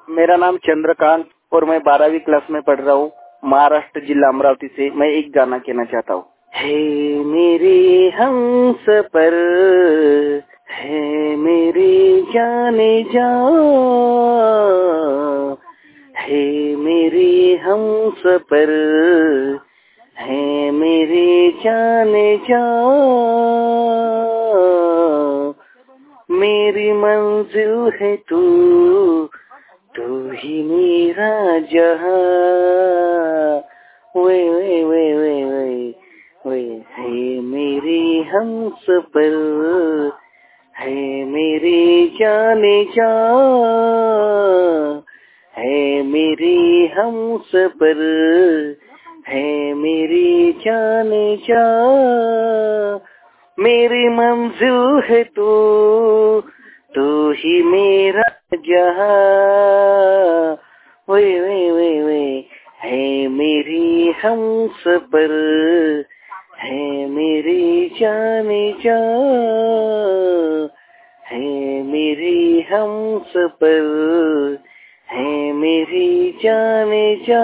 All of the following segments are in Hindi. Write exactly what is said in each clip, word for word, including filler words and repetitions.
मेरा नाम चंद्रकांत और मैं बारहवीं क्लास में पढ़ रहा हूँ, महाराष्ट्र जिला अमरावती से। मैं एक गाना कहना चाहता हूँ। हे मेरे हमसफर, है मेरे जाने जा, है मेरे हमसफर, है मेरे जाने जा, मेरी मंजिल है तू, तू ही मेरा जहां। वे वे वे वे वे वे है मेरे हमसफर, है मेरे जाने जा, है मेरे हमसफर, है मेरे जाने जा, मेरी मंजिल है तू, तू ही मेरा जहां। वे वे वे वे है मेरी हमसफर, है मेरी जाने जा, है मेरी हमसफर, है मेरी जाने जा,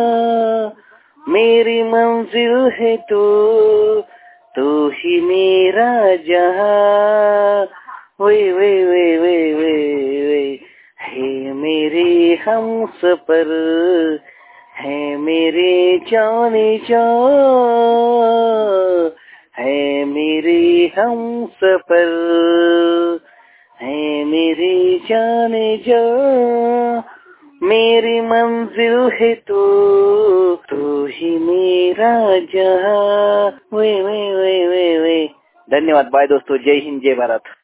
मेरी मंजिल है तू, तू ही मेरा जहां। वे वे वे वे वे वे है मेरे हमसफर, है मेरे जाने जा, है मेरे हमसफर, है मेरे जाने जा, मेरी मंजिल है तू, तू ही मेरा जहां। वे वे वे वे वे धन्यवाद। बाय दोस्तों, जय हिंद, जय भारत।